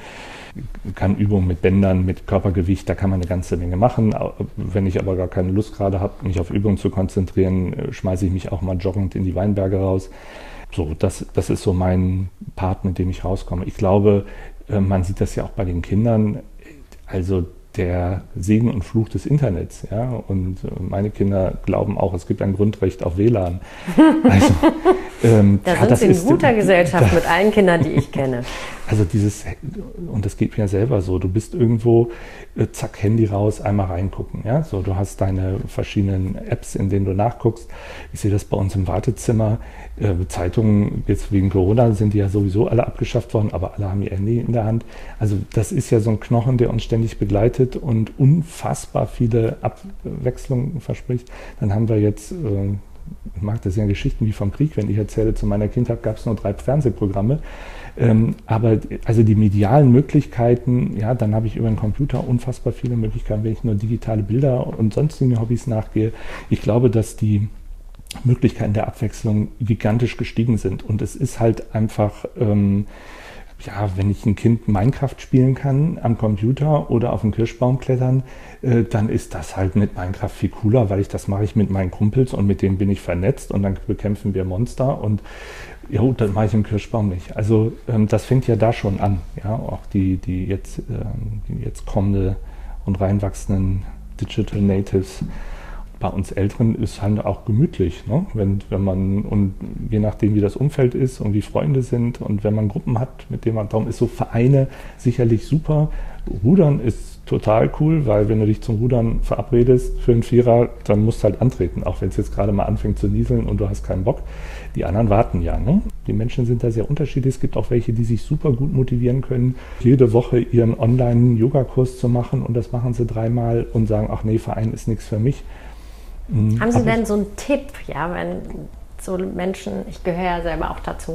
C: Genau. Kann Übungen mit Bändern, mit Körpergewicht, da kann man eine ganze Menge machen. Wenn ich aber gar keine Lust gerade habe, mich auf Übungen zu konzentrieren, schmeiße ich mich auch mal joggend in die Weinberge raus. So, das, das ist so mein Part, mit dem ich rauskomme. Ich glaube, äh, man sieht das ja auch bei den Kindern, also der Segen und Fluch des Internets. Ja? Und meine Kinder glauben auch, es gibt ein Grundrecht auf W L A N. Also, ähm,
B: da
C: ja,
B: sind
C: das
B: Sie in
C: ist,
B: guter Gesellschaft
C: da,
B: mit allen Kindern, die ich kenne.
C: Also dieses, und das geht mir selber so, du bist irgendwo, äh, zack, Handy raus, einmal reingucken. Ja? So, du hast deine verschiedenen Apps, in denen du nachguckst. Ich sehe das bei uns im Wartezimmer. Äh, Zeitungen, jetzt wegen Corona sind die ja sowieso alle abgeschafft worden, aber alle haben ihr Handy in der Hand. Also das ist ja so ein Knochen, der uns ständig begleitet und unfassbar viele Abwechslungen verspricht. Dann haben wir jetzt, äh, ich mag das ja Geschichten wie vom Krieg, wenn ich erzähle, zu meiner Kindheit gab es nur drei Fernsehprogramme. Ähm, aber also die medialen Möglichkeiten, ja, dann habe ich über den Computer unfassbar viele Möglichkeiten, wenn ich nur digitale Bilder und sonstige Hobbys nachgehe. Ich glaube, dass die Möglichkeiten der Abwechslung gigantisch gestiegen sind. Und es ist halt einfach, ähm, ja, wenn ich ein Kind Minecraft spielen kann am Computer oder auf den Kirschbaum klettern, äh, dann ist das halt mit Minecraft viel cooler, weil ich das mache ich mit meinen Kumpels und mit denen bin ich vernetzt und dann bekämpfen wir Monster und ja, das mache ich im Kirschbaum nicht. Also ähm, das fängt ja da schon an, ja, auch die, die jetzt, ähm, die jetzt kommende und reinwachsenden Digital Natives. Bei uns Älteren ist halt auch gemütlich, ne? wenn, wenn man, und je nachdem wie das Umfeld ist und wie Freunde sind und wenn man Gruppen hat, mit denen man, darum ist so Vereine sicherlich super. Rudern ist total cool, weil wenn du dich zum Rudern verabredest für einen Vierer, dann musst du halt antreten, auch wenn es jetzt gerade mal anfängt zu nieseln und du hast keinen Bock. Die anderen warten ja. Ne? Die Menschen sind da sehr unterschiedlich. Es gibt auch welche, die sich super gut motivieren können, jede Woche ihren Online-Yoga-Kurs zu machen und das machen sie dreimal und sagen, ach nee, Verein ist nichts für mich.
B: Haben Sie denn so einen Tipp, ja, wenn so Menschen, ich gehöre ja selber auch dazu,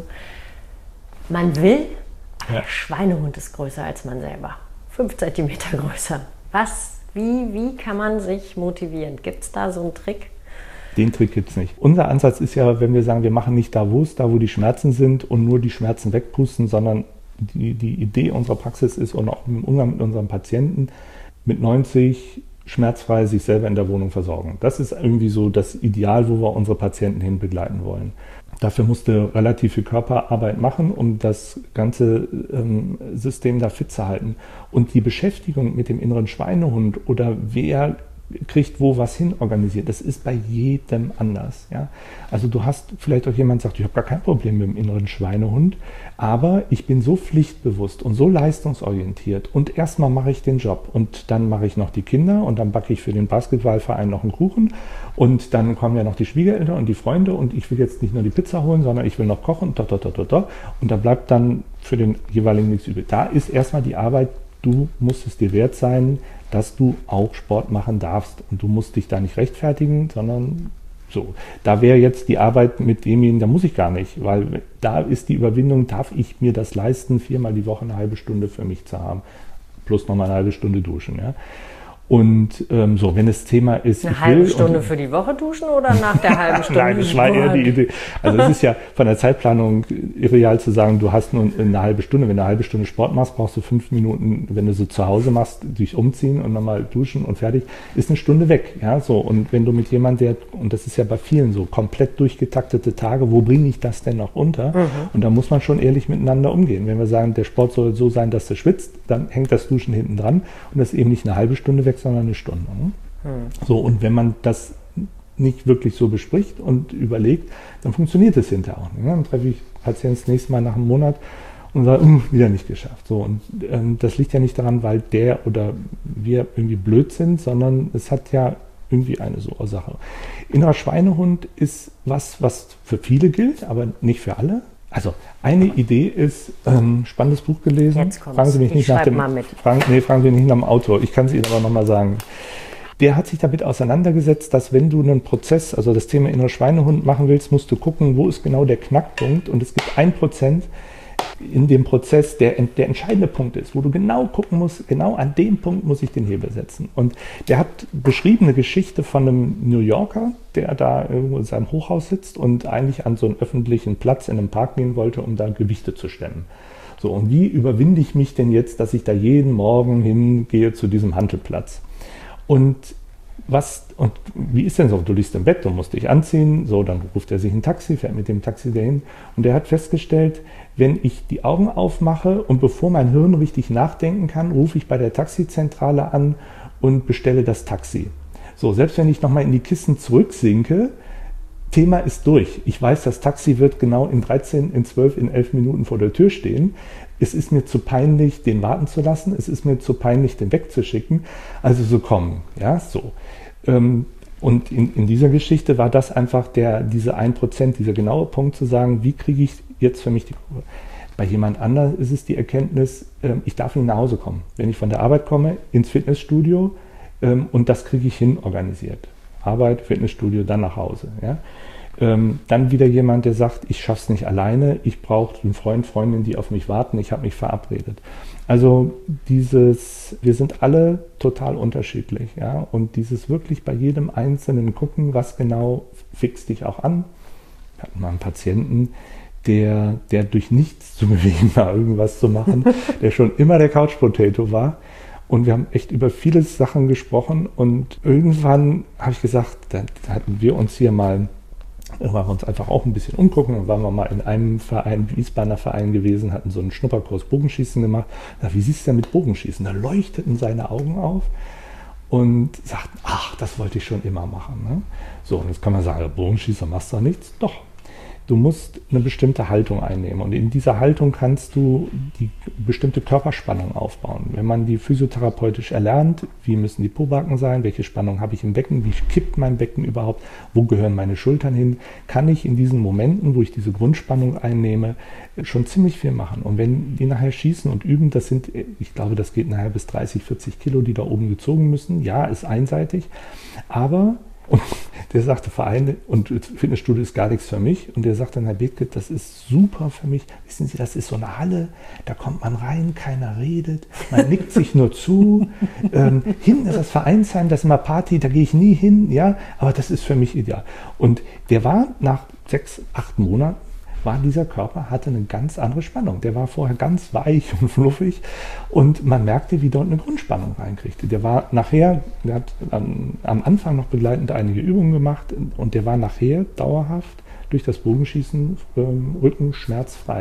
B: man will, aber ja. Der Schweinehund ist größer als man selber, fünf Zentimeter größer. Was, wie, wie kann man sich motivieren? Gibt es da so einen Trick?
C: Den Trick gibt es nicht. Unser Ansatz ist ja, wenn wir sagen, wir machen nicht da, wo es, da wo die Schmerzen sind und nur die Schmerzen wegpusten, sondern die, die Idee unserer Praxis ist und auch im Umgang mit unseren Patienten mit neunzig schmerzfrei sich selber in der Wohnung versorgen. Das ist irgendwie so das Ideal, wo wir unsere Patienten hin begleiten wollen. Dafür musste relativ viel Körperarbeit machen, um das ganze ähm, System da fit zu halten. Und die Beschäftigung mit dem inneren Schweinehund oder wer kriegt wo was hin organisiert. Das ist bei jedem anders. Ja? Also du hast vielleicht auch jemand, der sagt, ich habe gar kein Problem mit dem inneren Schweinehund, aber ich bin so pflichtbewusst und so leistungsorientiert und erstmal mache ich den Job und dann mache ich noch die Kinder und dann backe ich für den Basketballverein noch einen Kuchen und dann kommen ja noch die Schwiegereltern und die Freunde und ich will jetzt nicht nur die Pizza holen, sondern ich will noch kochen und, da, da, da, da, da. Und da bleibt dann für den jeweiligen nichts übrig. Da ist erstmal die Arbeit, du musst es dir wert sein, dass du auch Sport machen darfst. Und du musst dich da nicht rechtfertigen, sondern so. Da wäre jetzt die Arbeit mit demjenigen, da muss ich gar nicht, weil da ist die Überwindung, darf ich mir das leisten, viermal die Woche eine halbe Stunde für mich zu haben. Plus nochmal eine halbe Stunde duschen. Ja. Und ähm, so, wenn das Thema ist...
B: Eine halbe Stunde für die Woche duschen oder nach der halben Stunde?
C: Nein, das war eher die Idee. Also es ist ja von der Zeitplanung irreal zu sagen, du hast nur eine halbe Stunde. Wenn du eine halbe Stunde Sport machst, brauchst du fünf Minuten, wenn du so zu Hause machst, dich umziehen und nochmal duschen und fertig, ist eine Stunde weg. Ja, so. Und wenn du mit jemandem, der, und das ist ja bei vielen so, komplett durchgetaktete Tage, wo bringe ich das denn noch unter? Mhm. Und da muss man schon ehrlich miteinander umgehen. Wenn wir sagen, der Sport soll so sein, dass du schwitzt, dann hängt das Duschen hinten dran und das ist eben nicht eine halbe Stunde weg, sondern eine Stunde. Hm. So, und wenn man das nicht wirklich so bespricht und überlegt, dann funktioniert es hinterher auch nicht. Dann treffe ich Patienten das nächste Mal nach einem Monat und sage, uh, wieder nicht geschafft. So, und ähm, das liegt ja nicht daran, weil der oder wir irgendwie blöd sind, sondern es hat ja irgendwie eine so Ursache. Innerer Schweinehund ist was, was für viele gilt, aber nicht für alle. Also eine Idee ist, ähm, spannendes Buch gelesen.
B: Jetzt kommt's.
C: Fragen Sie mich nicht
B: ich
C: nach dem
B: mal mit.
C: Fragen, nee, fragen Sie mich nicht nach dem Autor. Ich kann es Ihnen aber nochmal sagen. Der hat sich damit auseinandergesetzt, dass wenn du einen Prozess, also das Thema innerer Schweinehund machen willst, musst du gucken, wo ist genau der Knackpunkt. Und es gibt ein Prozent in dem Prozess, der der entscheidende Punkt ist, wo du genau gucken musst, genau an dem Punkt muss ich den Hebel setzen. Und der hat beschrieben eine Geschichte von einem New Yorker, der da irgendwo in seinem Hochhaus sitzt und eigentlich an so einen öffentlichen Platz in einem Park gehen wollte, um da Gewichte zu stemmen. So, und wie überwinde ich mich denn jetzt, dass ich da jeden Morgen hingehe zu diesem Hantelplatz? Und was, und wie ist denn so? Du liegst im Bett, du musst dich anziehen, so, dann ruft er sich ein Taxi, fährt mit dem Taxi dahin. Und der hat festgestellt, wenn ich die Augen aufmache und bevor mein Hirn richtig nachdenken kann, rufe ich bei der Taxizentrale an und bestelle das Taxi. So, selbst wenn ich nochmal in die Kissen zurücksinke, Thema ist durch. Ich weiß, das Taxi wird genau in dreizehn, in zwölf, in elf Minuten vor der Tür stehen. Es ist mir zu peinlich, den warten zu lassen. Es ist mir zu peinlich, den wegzuschicken. Also so kommen, ja, so. Und in, in dieser Geschichte war das einfach der, diese ein Prozent, dieser genaue Punkt zu sagen, wie kriege ich jetzt für mich die Kurve. Bei jemand anderem ist es die Erkenntnis, ich darf nicht nach Hause kommen. Wenn ich von der Arbeit komme, ins Fitnessstudio und das kriege ich hin organisiert. Arbeit, Fitnessstudio, dann nach Hause. Ja. Ähm, dann wieder jemand, der sagt, ich schaffe es nicht alleine, ich brauche einen Freund, Freundin, die auf mich warten, ich habe mich verabredet. Also dieses, wir sind alle total unterschiedlich, ja, und dieses wirklich bei jedem Einzelnen gucken, was genau fixt dich auch an. Wir hatten mal einen Patienten, der, der durch nichts zu bewegen war, irgendwas zu machen, der schon immer der Couch Potato war. Und wir haben echt über viele Sachen gesprochen und irgendwann habe ich gesagt, da hatten wir uns hier mal, wollen wir uns einfach auch ein bisschen umgucken. Dann waren wir mal in einem Verein, Wiesbadener Verein gewesen, hatten so einen Schnupperkurs Bogenschießen gemacht. Na, wie siehst du denn mit Bogenschießen? Da leuchteten seine Augen auf und sagten, ach, das wollte ich schon immer machen. Ne? So, und jetzt kann man sagen, Bogenschießer machst du doch nichts. Doch. Du musst eine bestimmte Haltung einnehmen und in dieser Haltung kannst du die bestimmte Körperspannung aufbauen. Wenn man die physiotherapeutisch erlernt, wie müssen die Pobacken sein, welche Spannung habe ich im Becken, wie kippt mein Becken überhaupt, wo gehören meine Schultern hin, kann ich in diesen Momenten, wo ich diese Grundspannung einnehme, schon ziemlich viel machen. Und wenn die nachher schießen und üben, das sind, ich glaube, das geht nachher bis dreißig, vierzig Kilo, die da oben gezogen müssen. Ja, ist einseitig, aber... Und der sagte, Vereine und Fitnessstudio ist gar nichts für mich. Und der sagte, Herr Bethke, das ist super für mich. Wissen Sie, das ist so eine Halle, da kommt man rein, keiner redet, man nickt sich nur zu. Ähm, hinten ist das Vereinsheim, das ist immer Party, da gehe ich nie hin, ja, aber das ist für mich ideal. Und der war nach sechs, acht Monaten, war dieser Körper, hatte eine ganz andere Spannung. Der war vorher ganz weich und fluffig und man merkte, wie dort eine Grundspannung reinkriegte. Der war nachher, der hat am, am Anfang noch begleitend einige Übungen gemacht und der war nachher dauerhaft durch das Bogenschießen ähm, rückenschmerzfrei.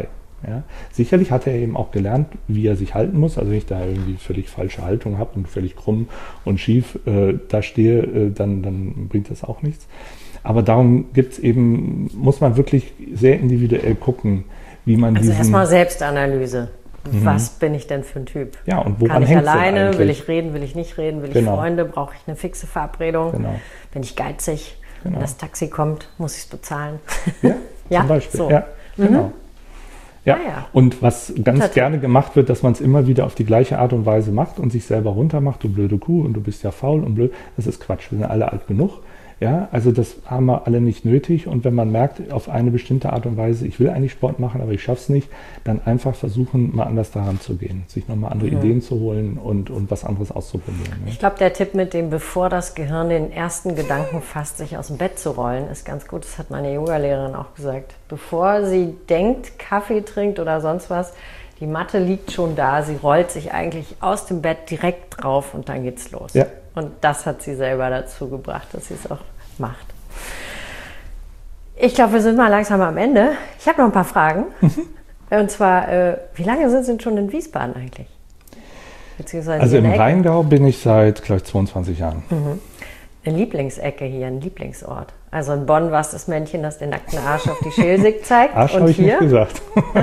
C: Ja. Sicherlich hat er eben auch gelernt, wie er sich halten muss. Also wenn ich da irgendwie völlig falsche Haltung habe und völlig krumm und schief äh, da stehe, äh, dann, dann bringt das auch nichts. Aber darum gibt's eben, muss man wirklich sehr individuell gucken, wie man
B: also
C: diesen...
B: Also erstmal Selbstanalyse. Mhm. Was bin ich denn für ein Typ?
C: Ja, und woran
B: Kann ich
C: hängt's
B: alleine?
C: denn eigentlich?
B: Will ich reden? Will ich nicht reden? Will
C: Genau.
B: ich Freunde? Brauche ich eine fixe Verabredung?
C: Genau.
B: Bin ich geizig?
C: Genau.
B: Wenn das Taxi kommt, muss ich es bezahlen?
C: Ja,
B: ja?
C: zum Beispiel.
B: So.
C: Ja, genau.
B: Mhm.
C: Ja.
B: Ah, ja.
C: Und was ganz
B: Total.
C: gerne gemacht wird, dass man es immer wieder auf die gleiche Art und Weise macht und sich selber runtermacht, du blöde Kuh und du bist ja faul und blöd, das ist Quatsch, wir sind alle alt genug. Ja, also das haben wir alle nicht nötig und wenn man merkt, auf eine bestimmte Art und Weise, ich will eigentlich Sport machen, aber ich schaffe es nicht, dann einfach versuchen, mal anders daran zu gehen, sich nochmal andere mhm. Ideen zu holen und, und was anderes auszuprobieren. Ne?
B: Ich glaube, der Tipp mit dem, bevor das Gehirn den ersten Gedanken fasst, sich aus dem Bett zu rollen, ist ganz gut. Das hat meine Yoga-Lehrerin auch gesagt. Bevor sie denkt, Kaffee trinkt oder sonst was, die Matte liegt schon da, sie rollt sich eigentlich aus dem Bett direkt drauf und dann geht's los.
C: Ja.
B: Und das hat sie selber dazu gebracht, dass sie es auch macht. Ich glaube, wir sind mal langsam am Ende. Ich habe noch ein paar Fragen. Mhm. Und zwar, äh, wie lange sind Sie schon in Wiesbaden eigentlich? Beziehungsweise
C: also im
B: Ecke?
C: Rheingau bin ich seit, glaube ich, zweiundzwanzig Jahren.
B: Mhm. Eine Lieblingsecke hier, ein Lieblingsort. Also in Bonn war es das Männchen, das den nackten Arsch auf die Schelsig zeigt.
C: Arsch
B: und
C: habe ich
B: hier,
C: nicht gesagt.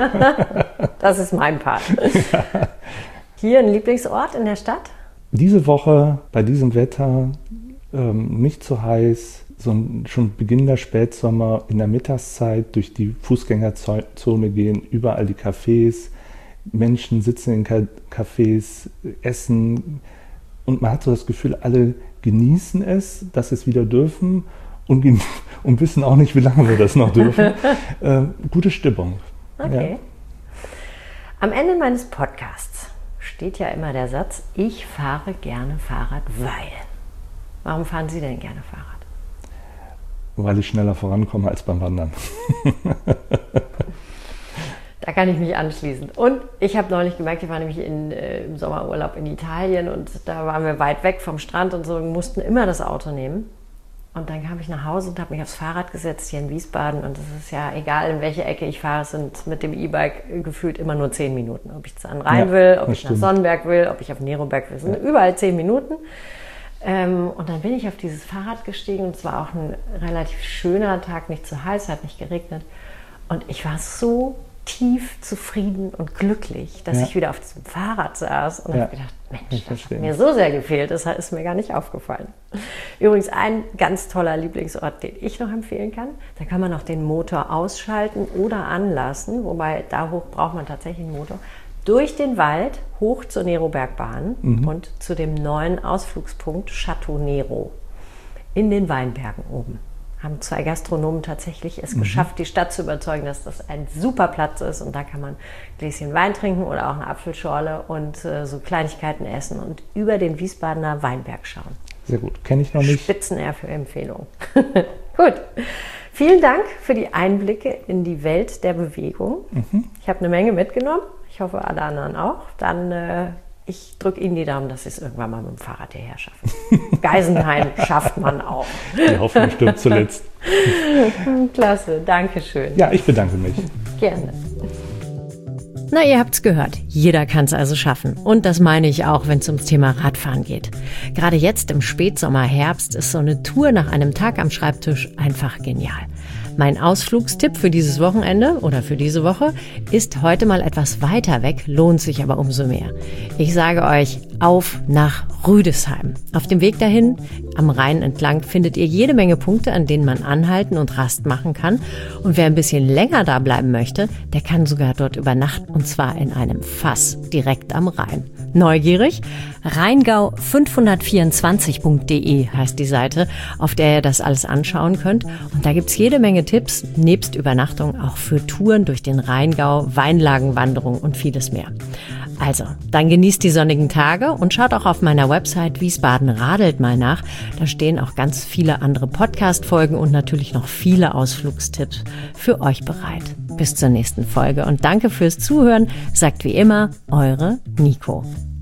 B: das ist mein Part. Ja. Hier ein Lieblingsort in der Stadt?
C: Diese Woche bei diesem Wetter ähm, nicht zu heiß, so ein, schon beginnender Spätsommer in der Mittagszeit durch die Fußgängerzone gehen, überall die Cafés, Menschen sitzen in Ka- Cafés, essen und man hat so das Gefühl, alle genießen es, dass sie es wieder dürfen und, und wissen auch nicht, wie lange wir das noch dürfen. äh, gute Stimmung.
B: Okay.
C: Ja.
B: Am Ende meines Podcasts steht ja immer der Satz, ich fahre gerne Fahrrad, weil. Warum fahren Sie denn gerne Fahrrad?
C: Weil ich schneller vorankomme als beim Wandern.
B: Da kann ich mich anschließen. Und ich habe neulich gemerkt, ich war nämlich in, äh, im Sommerurlaub in Italien und da waren wir weit weg vom Strand und so und mussten immer das Auto nehmen. Und dann kam ich nach Hause und habe mich aufs Fahrrad gesetzt hier in Wiesbaden. Und es ist ja egal, in welche Ecke ich fahre, es sind mit dem E-Bike gefühlt immer nur zehn Minuten. Ob ich an Rhein
C: ja,
B: will, ob ich
C: stimmt.
B: nach Sonnenberg will, ob ich auf Neroberg will. Es sind ja. überall zehn Minuten. Ähm, und dann bin ich auf dieses Fahrrad gestiegen und es war auch ein relativ schöner Tag, nicht zu heiß, hat nicht geregnet. Und ich war so tief zufrieden und glücklich, dass
C: ja.
B: ich wieder auf diesem Fahrrad saß und
C: ja.
B: habe gedacht, Mensch, das hat mir so sehr gefehlt, das ist mir gar nicht aufgefallen. Übrigens ein ganz toller Lieblingsort, den ich noch empfehlen kann, da kann man noch den Motor ausschalten oder anlassen, wobei da hoch braucht man tatsächlich einen Motor, durch den Wald hoch zur Nerobergbahn mhm. und zu dem neuen Ausflugspunkt Chateau Nero in den Weinbergen oben. Haben zwei Gastronomen tatsächlich es mhm. geschafft, die Stadt zu überzeugen, dass das ein super Platz ist. Und da kann man ein Gläschen Wein trinken oder auch eine Apfelschorle und äh, so Kleinigkeiten essen und über den Wiesbadener Weinberg schauen.
C: Sehr gut, kenne ich noch nicht.
B: Spitzen-R für Empfehlung. Gut, vielen Dank für die Einblicke in die Welt der Bewegung. Mhm. Ich habe eine Menge mitgenommen. Ich hoffe, alle anderen auch. Dann äh, ich drücke Ihnen die Daumen, dass Sie es irgendwann mal mit dem Fahrrad hierher schaffen. Geisenheim schafft man auch.
C: Die Hoffnung stirbt zuletzt.
B: Klasse, danke schön.
C: Ja, ich bedanke mich.
B: Gerne. Na, ihr habt's gehört. Jeder kann's also schaffen. Und das meine ich auch, wenn es ums Thema Radfahren geht. Gerade jetzt im Spätsommer, Herbst ist so eine Tour nach einem Tag am Schreibtisch einfach genial. Mein Ausflugstipp für dieses Wochenende oder für diese Woche ist heute mal etwas weiter weg, lohnt sich aber umso mehr. Ich sage euch, auf nach Rüdesheim. Auf dem Weg dahin, am Rhein entlang, findet ihr jede Menge Punkte, an denen man anhalten und Rast machen kann. Und wer ein bisschen länger da bleiben möchte, der kann sogar dort übernachten, und zwar in einem Fass direkt am Rhein. Neugierig? rheingau fünfhundertvierundzwanzig punkt de heißt die Seite, auf der ihr das alles anschauen könnt. Und da gibt's jede Menge Tipps, nebst Übernachtung auch für Touren durch den Rheingau, Weinlagenwanderung und vieles mehr. Also, dann genießt die sonnigen Tage und schaut auch auf meiner Website Wiesbaden radelt mal nach. Da stehen auch ganz viele andere Podcast-Folgen und natürlich noch viele Ausflugstipps für euch bereit. Bis zur nächsten Folge und danke fürs Zuhören, sagt wie immer eure Nico.